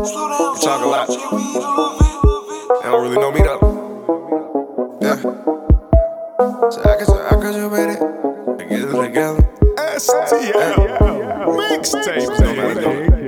You talk a lot. They don't really know me though. Yeah. So I got you ready. Get it together. STL mixtape, baby.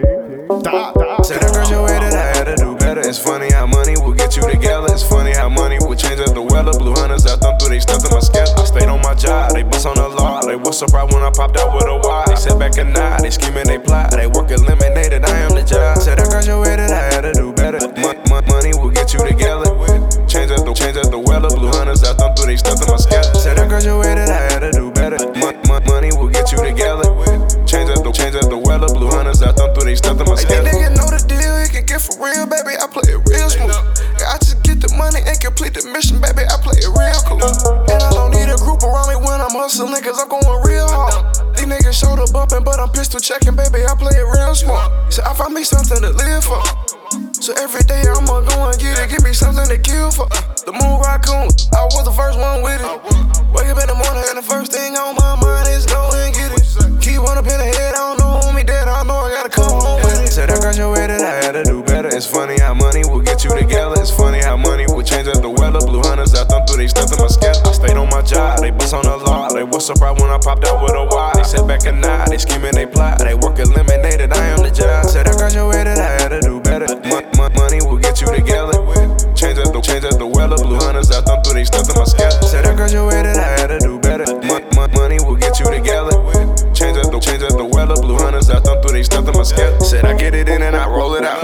Said I graduated, I had to do better. It's funny how money will get you together. It's funny how money will change up the weather. Blue hunters, I thumb through, they stuff in my scalp. I stayed on my job, they bust on the law. They was surprised when I popped out with a wire. They sat back and nod, they scheming, they plot. They work eliminated, I am the job. Said I graduated, I had to do better. Money will get you together. Change up the weather. Blue hunters, I thumb through, they stuff in my scalp. Said I graduated, I had to do better. Money will get you together. Change up the weather. Blue hunters, I thumb through, they stuff in my scalp. Hey, nigga know the deal, it can get for real, baby. I play it real smooth. I just get the money and complete the mission, baby. I play it real cool. And I don't need a group around me when I'm hustling, cause I'm going real hard. These niggas shoulder bumping, but I'm pistol checking, baby. I play it real smart. So I find me something to live for. So every day I'ma go and get it, give me something to kill for. The moon raccoon, I was the first one with it. Wake up in the morning and the first thing on my mind is go and get it. Keep one up in the head, I don't know who me dead, I know I gotta come home with it. Said I graduated, I had to do better. It's funny how money will get you together. It's funny how money will change up the weather. Blue hunters, I thumb through, they stuff in my scalp. I stayed on my job, they bust on the law. They was surprised when I popped out with a wire. They sat back and nod, they scheming, they plot. They work eliminated, I am the job. Said I graduated, I had to do better. Money will get you together. Change up the weather. Blue hunters, I thumb through, they stuff in my scalp. Said I graduated, I had to do better. Money will get you together. Change up the weather. Blue hunters, I thumb through, they stuff in my scalp. Said I get it in and I roll it out.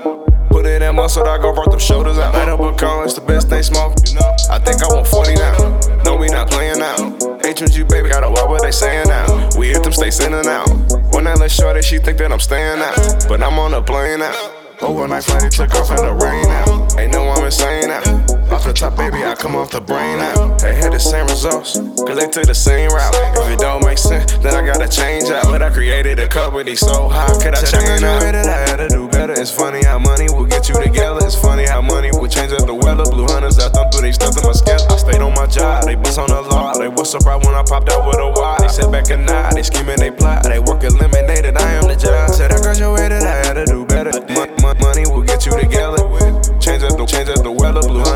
Put it in muscle, I go brought them shoulders out. Light up a cone, it's the best they smoke. I think I want 40 now. No, we not playing now. HMG, baby, gotta what they saying now. We hit them, stay sending out. When I let shorty, she think that I'm staying out. But I'm on the plane now. Overnight flight, it took off in the rain now. Ain't no I'm insane now. Off the top, baby, I come off the brain now. They had the same results, cause they took the same route. If it don't make sense, then I gotta change out. But I created a company so high, could I change out? I had to do better. It's funny how money will get you together. It's funny how money will change up the weather. Blue hunters, I thumb through, they stuff in my scalp. I stayed on my job, they bust on the law. They was surprised when I popped out with a wire. They sat back and nod, they scheming, they plot. They work eliminated, I am the job. Said I graduated, I had to do better. Money will get you together. Change up the weather. Blue